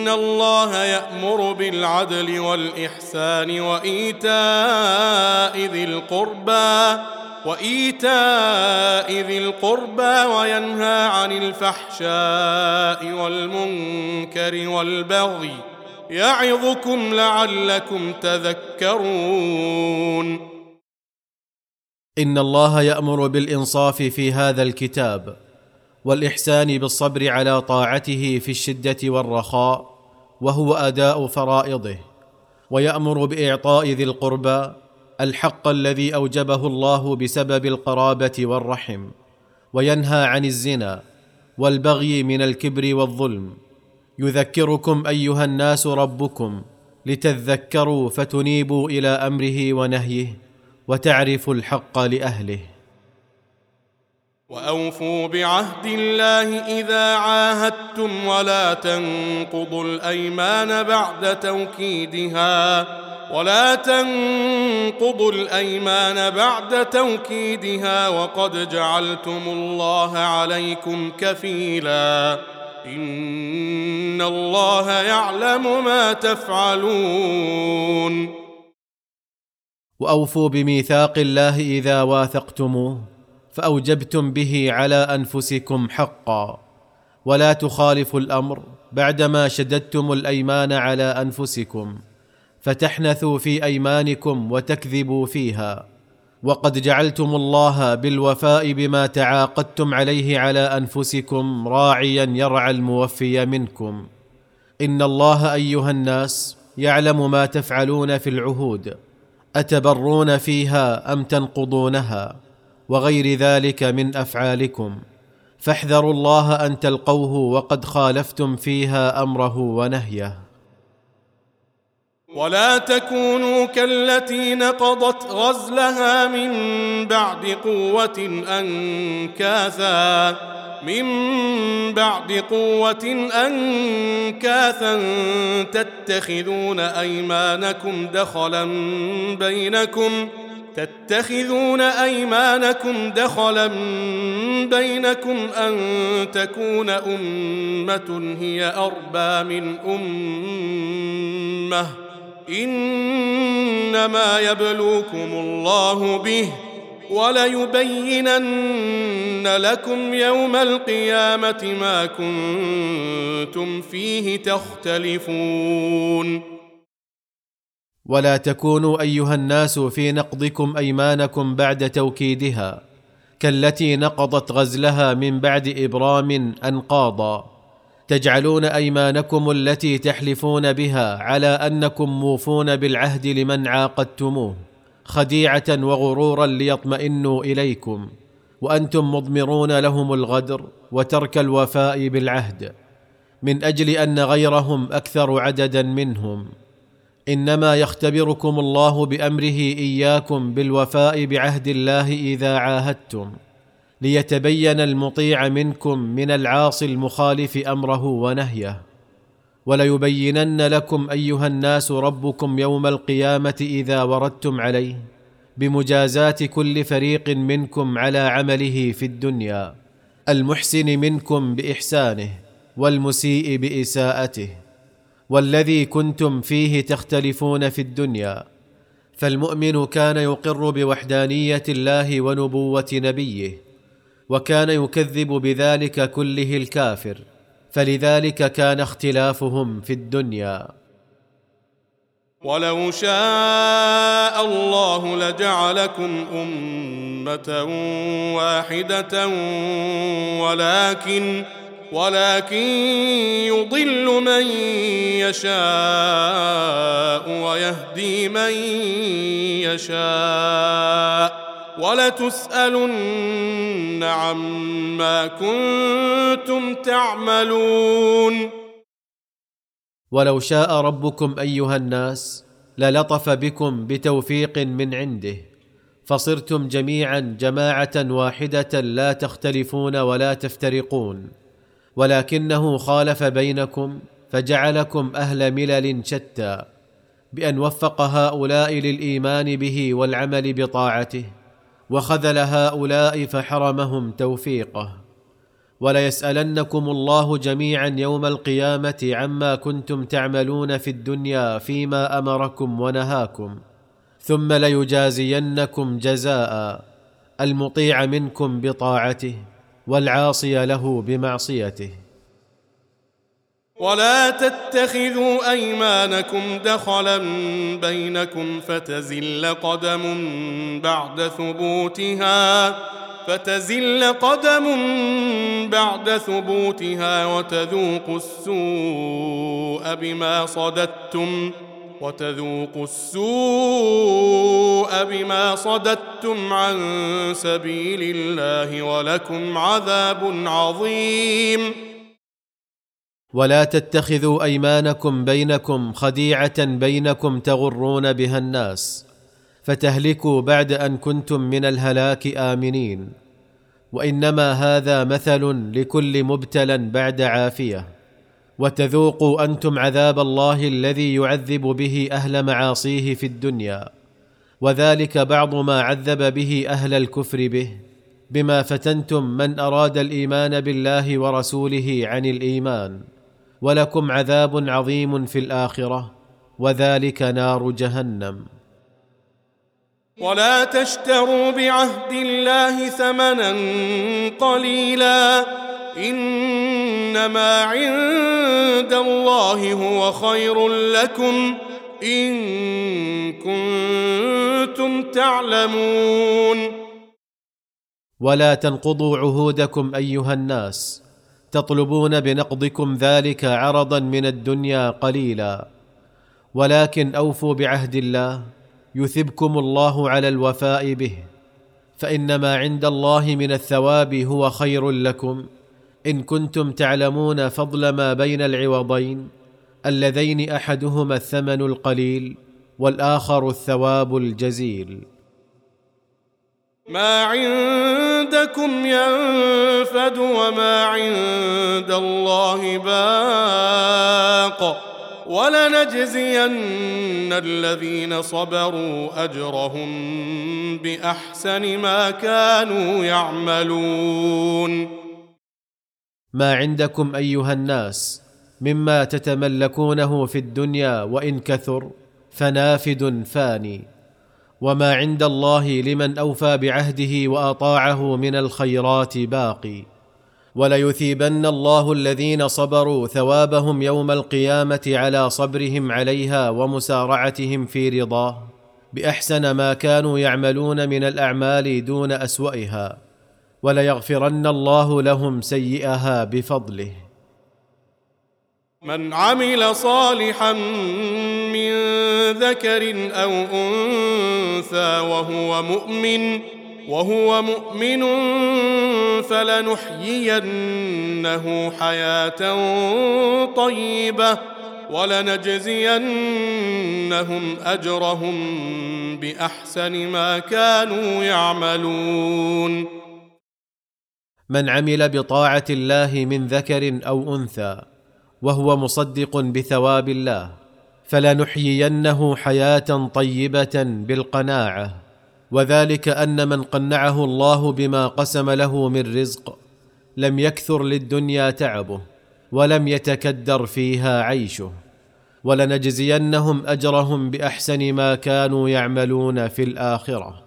إن الله يأمر بالعدل والإحسان وإيتاء ذي القربى وينهى عن الفحشاء والمنكر والبغي يعظكم لعلكم تذكرون. إن الله يأمر بالإنصاف في هذا الكتاب والإحسان بالصبر على طاعته في الشدة والرخاء، وهو أداء فرائضه، ويأمر بإعطاء ذي القربى الحق الذي أوجبه الله بسبب القرابة والرحم، وينهى عن الزنا والبغي من الكبر والظلم. يذكركم أيها الناس ربكم لتذكروا فتنيبوا إلى أمره ونهيه وتعرفوا الحق لأهله. وأوفوا بعهد الله إذا عاهدتم ولا تنقضوا الأيمان بعد توكيدها وقد جعلتم الله عليكم كفيلا إن الله يعلم ما تفعلون. وأوفوا بميثاق الله إذا واثقتموه فأوجبتم به على أنفسكم حقا، ولا تخالفوا الأمر بعدما شددتم الأيمان على أنفسكم فتحنثوا في أيمانكم وتكذبوا فيها، وقد جعلتم الله بالوفاء بما تعاقدتم عليه على أنفسكم راعيا يرعى الموفي منكم. إن الله أيها الناس يعلم ما تفعلون في العهود، أتبرون فيها أم تنقضونها وغير ذلك من أفعالكم، فاحذروا الله أن تلقوه وقد خالفتم فيها أمره ونهيه. ولا تكونوا كالتي نقضت غزلها من بعد قوة أنكاثا تتخذون أيمانكم دخلا بينكم أن تكون أمة هي أربى من أمة إنما يبلوكم الله به وليبينن لكم يوم القيامة ما كنتم فيه تختلفون. ولا تكونوا أيها الناس في نقضكم أيمانكم بعد توكيدها كالتي نقضت غزلها من بعد إبرام أنقاضا، تجعلون أيمانكم التي تحلفون بها على أنكم موفون بالعهد لمن عاقدتموه خديعة وغرورا ليطمئنوا إليكم، وأنتم مضمرون لهم الغدر وترك الوفاء بالعهد من أجل أن غيرهم أكثر عددا منهم. إنما يختبركم الله بأمره إياكم بالوفاء بعهد الله إذا عاهدتم، ليتبين المطيع منكم من العاصي المخالف أمره ونهيه. وليبينن لكم أيها الناس ربكم يوم القيامة إذا وردتم عليه بمجازاة كل فريق منكم على عمله في الدنيا، المحسن منكم بإحسانه والمسيء بإساءته، والذي كنتم فيه تختلفون في الدنيا. فالمؤمن كان يقر بوحدانية الله ونبوة نبيه، وكان يكذب بذلك كله الكافر، فلذلك كان اختلافهم في الدنيا. ولو شاء الله لجعلكم أمة واحدة ولكن يضل من يشاء ويهدي من يشاء ولتسألن عما كنتم تعملون. ولو شاء ربكم أيها الناس للطف بكم بتوفيق من عنده، فصرتم جميعا جماعة واحدة لا تختلفون ولا تفترقون، ولكنه خالف بينكم فجعلكم أهل ملل شتى، بأن وفق هؤلاء للإيمان به والعمل بطاعته، وخذل هؤلاء فحرمهم توفيقه. وليسألنكم الله جميعا يوم القيامة عما كنتم تعملون في الدنيا فيما أمركم ونهاكم، ثم ليجازينكم جزاء المطيع منكم بطاعته والعاصي له بمعصيته. ولا تتخذوا أيمانكم دخلا بينكم فتزل قدم بعد ثبوتها وتذوقوا السوء بما صددتم عن سبيل الله ولكم عذاب عظيم. ولا تتخذوا أيمانكم بينكم خديعة بينكم تغرون بها الناس فتهلكوا بعد أن كنتم من الهلاك آمنين، وإنما هذا مثل لكل مبتلى بعد عافية. وتذوقوا أنتم عذاب الله الذي يعذب به أهل معاصيه في الدنيا، وذلك بعض ما عذب به أهل الكفر به، بما فتنتم من أراد الإيمان بالله ورسوله عن الإيمان، ولكم عذاب عظيم في الآخرة، وذلك نار جهنم. ولا تشتروا بعهد الله ثمنا قليلا، إنما عند الله هو خير لكم إن كنتم تعلمون. ولا تنقضوا عهودكم أيها الناس، تطلبون بنقضكم ذلك عرضا من الدنيا قليلا، ولكن أوفوا بعهد الله يثبكم الله على الوفاء به، فإنما عند الله من الثواب هو خير لكم إن كنتم تعلمون فضل ما بين العوضين اللذين أحدهما الثمن القليل والآخر الثواب الجزيل. ما عندكم ينفد وما عند الله باق، ولنجزين الذين صبروا أجرهم بأحسن ما كانوا يعملون. ما عندكم أيها الناس مما تتملكونه في الدنيا وإن كثر فنافد فاني، وما عند الله لمن أوفى بعهده وأطاعه من الخيرات باقي، وليثيبن الله الذين صبروا ثوابهم يوم القيامة على صبرهم عليها ومسارعتهم في رضاه بأحسن ما كانوا يعملون من الأعمال دون أسوأها، وليغفرن الله لهم سيئها بفضله. من عمل صالحا من ذكر أو أنثى وهو مؤمن فلنحيينه حياة طيبة ولنجزينهم أجرهم بأحسن ما كانوا يعملون. من عمل بطاعة الله من ذكر أو أنثى وهو مصدق بثواب الله فلنحيينه حياة طيبة بالقناعة، وذلك أن من قنعه الله بما قسم له من رزق لم يكثر للدنيا تعبه ولم يتكدر فيها عيشه، ولنجزينهم أجرهم بأحسن ما كانوا يعملون في الآخرة.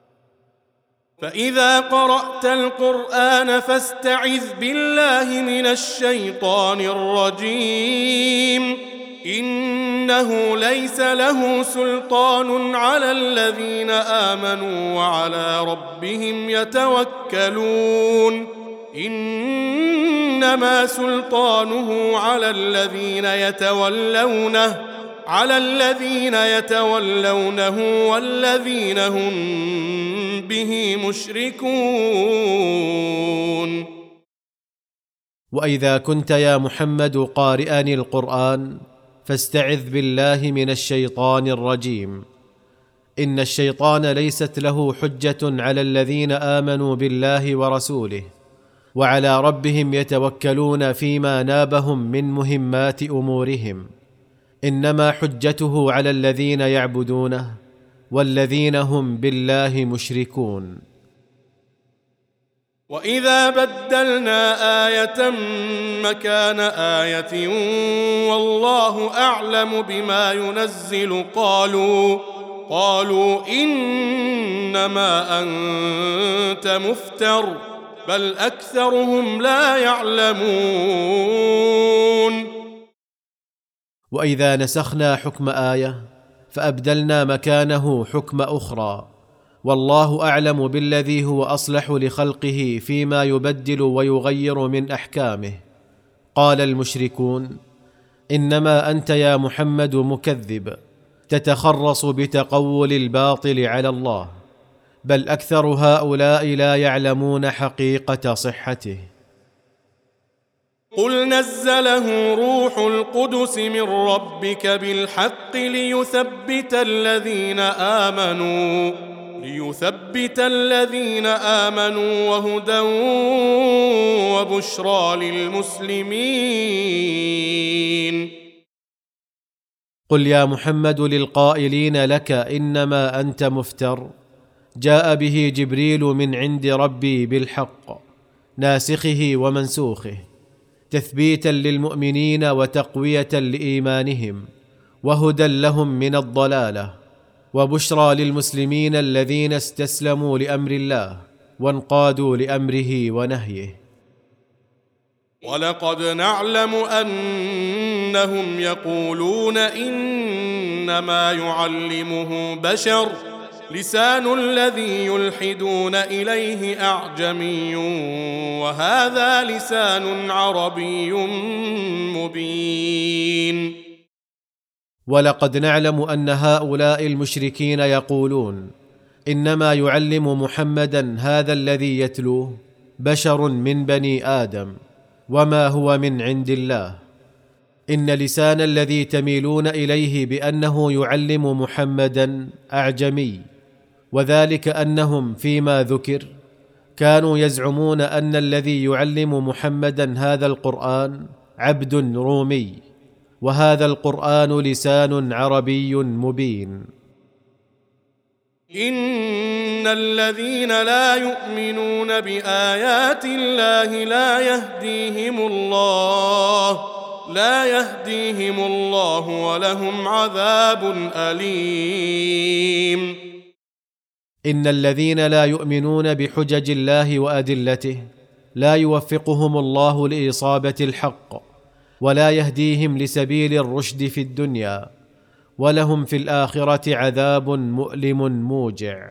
فإذا قرأت القرآن فاستعذ بالله من الشيطان الرجيم، إنه ليس له سلطان على الذين آمنوا وعلى ربهم يتوكلون، إنما سلطانه على الذين يتولونه والذين هم به مشركون. وإذا كنت يا محمد قارئا القرآن فاستعذ بالله من الشيطان الرجيم، إن الشيطان ليست له حجة على الذين آمنوا بالله ورسوله وعلى ربهم يتوكلون فيما نابهم من مهمات أمورهم، إنما حجته على الذين يعبدونه والذين هم بالله مشركون. وإذا بدلنا آية مكان آية والله أعلم بما ينزل قالوا إنما أنت مفتر بل أكثرهم لا يعلمون. وإذا نسخنا حكم آية فأبدلنا مكانه حكم أخرى، والله أعلم بالذي هو أصلح لخلقه فيما يبدل ويغير من أحكامه. قال المشركون: إنما أنت يا محمد مكذب، تتخرص بتقول الباطل على الله، بل أكثر هؤلاء لا يعلمون حقيقة صحته. قل نزله روح القدس من ربك بالحق ليثبت الذين آمنوا وهدى وبشرى للمسلمين. قل يا محمد للقائلين لك إنما أنت مفتر: جاء به جبريل من عند ربي بالحق، ناسخه ومنسوخه، تثبيتا للمؤمنين وتقوية لإيمانهم، وهدى لهم من الضلالة، وبشرى للمسلمين الذين استسلموا لأمر الله وانقادوا لأمره ونهيه. ولقد نعلم أنهم يقولون إنما يعلمه بشر، لسان الذي يلحدون إليه أعجمي وهذا لسان عربي مبين. ولقد نعلم أن هؤلاء المشركين يقولون إنما يعلم محمدا هذا الذي يتلوه بشر من بني آدم وما هو من عند الله. إن لسان الذي تميلون إليه بأنه يعلم محمدا أعجمي، وذلك أنهم فيما ذكر كانوا يزعمون أن الذي يعلم محمدا هذا القرآن عبد رومي، وهذا القرآن لسان عربي مبين. إن الذين لا يؤمنون بآيات الله لا يهديهم الله ولهم عذاب أليم. إن الذين لا يؤمنون بحجج الله وأدلته لا يوفقهم الله لإصابة الحق، ولا يهديهم لسبيل الرشد في الدنيا، ولهم في الآخرة عذاب مؤلم موجع.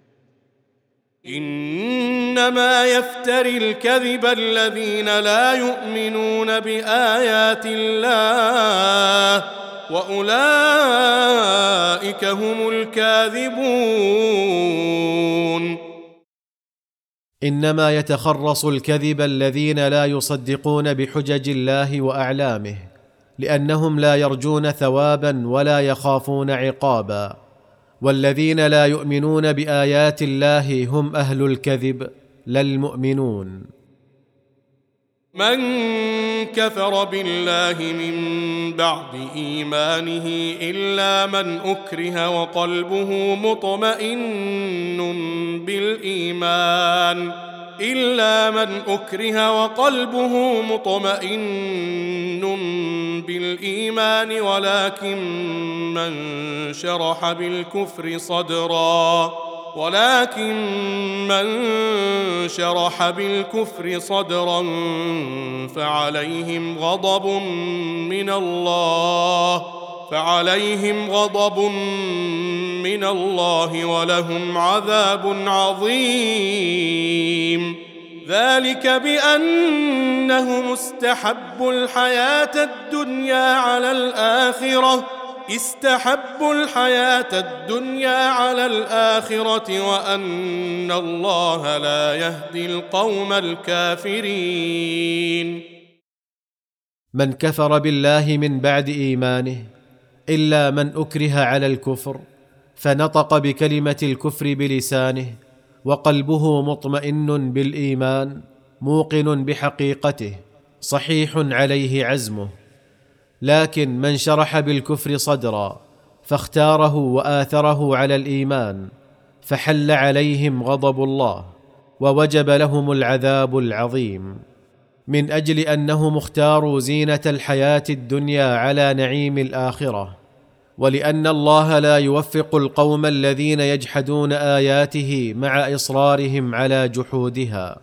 إنما يفتري الكذب الذين لا يؤمنون بآيات الله وأولئك هم الكاذبون. إنما يتخرص الكذب الذين لا يصدقون بحجج الله وأعلامه، لأنهم لا يرجون ثوابا ولا يخافون عقابا. والذين لا يؤمنون بآيات الله هم أهل الكذب لا المؤمنون. من كفر بالله من بعد إيمانه إلا من أكره وقلبه مطمئن بالإيمان ولكن من شرح بالكفر صدرا فعليهم غضب من الله ولهم عذاب عظيم. ذلك بأنهم استحبوا الحياة الدنيا على الآخرة وأن الله لا يهدي القوم الكافرين. من كفر بالله من بعد إيمانه إلا من أكره على الكفر فنطق بكلمة الكفر بلسانه وقلبه مطمئن بالإيمان موقن بحقيقته صحيح عليه عزمه. لكن من شرح بالكفر صدرا فاختاره وآثره على الإيمان فحل عليهم غضب الله، ووجب لهم العذاب العظيم، من اجل انهم اختاروا زينه الحياه الدنيا على نعيم الاخره، ولان الله لا يوفق القوم الذين يجحدون اياته مع اصرارهم على جحودها.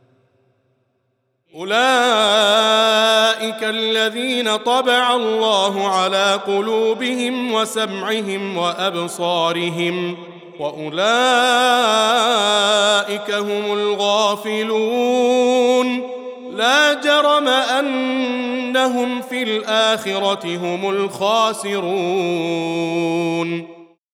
أولئك الذين طبع الله على قلوبهم وسمعهم وأبصارهم، وأولئك هم الغافلون، لا جرم أنهم في الآخرة هم الخاسرون.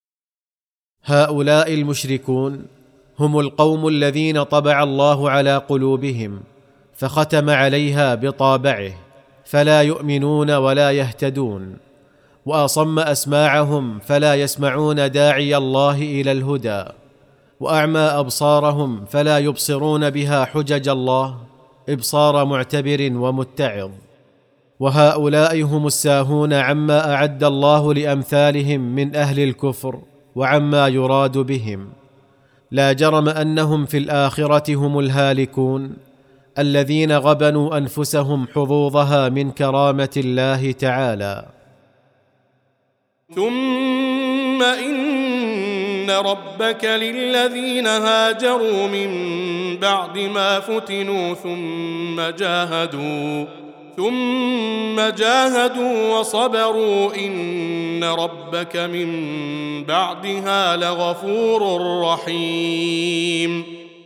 هؤلاء المشركون هم القوم الذين طبع الله على قلوبهم فختم عليها بطابعه، فلا يؤمنون ولا يهتدون، واصم اسماعهم فلا يسمعون داعي الله الى الهدى، واعمى ابصارهم فلا يبصرون بها حجج الله ابصار معتبر ومتعظ. وهؤلاء هم الساهون عما اعد الله لامثالهم من اهل الكفر وعما يراد بهم. لا جرم انهم في الاخره هم الهالكون، الذين غبنوا انفسهم حظوظها من كرامه الله تعالى. ثم إن ربك للذين هاجروا من بعد ما فتنوا ثم جاهدوا وصبروا إن ربك من بعدها لغفور رحيم.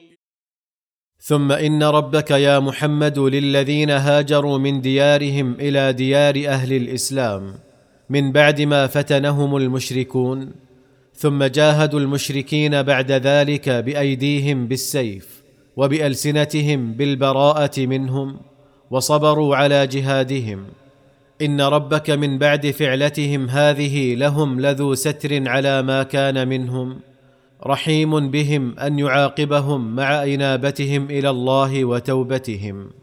ثم إن ربك يا محمد للذين هاجروا من ديارهم إلى ديار أهل الإسلام من بعد ما فتنهم المشركون، ثم جاهدوا المشركين بعد ذلك بأيديهم بالسيف وبألسنتهم بالبراءة منهم، وصبروا على جهادهم. إن ربك من بعد فعلتهم هذه لهم لذو ستر على ما كان منهم، رحيم بهم أن يعاقبهم مع إنابتهم إلى الله وتوبتهم.